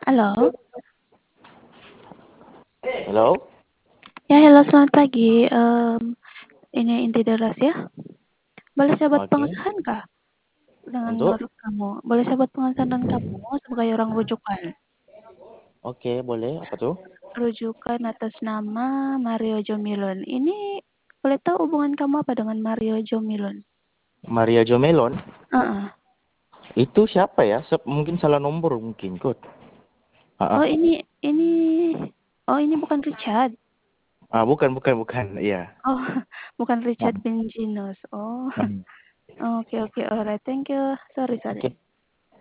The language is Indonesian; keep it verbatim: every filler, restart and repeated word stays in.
Halo? Halo? Ya, halo selamat pagi, mmm, ini Inti Deras ya. Boleh saya buat Oke. pengesahan kah? Dengan Untuk? menurut kamu, boleh saya buat pengesahan dengan kamu sebagai orang rujukan? Oke, boleh. Apa tuh? Rujukan atas nama Mario Jomilon. Ini boleh tahu hubungan kamu apa dengan Mario Jomilon? Maria Jomelon? Heeh. Itu siapa ya? Sep mungkin salah nomor mungkin, Kot. Heeh. Oh ini ini oh ini bukan Richard? Ah, bukan bukan bukan. Iya. Oh, bukan Richard Heeh. Benjinos. Oh, Mhm. oke oke, alright, thank you. Sorry sorry. Oke.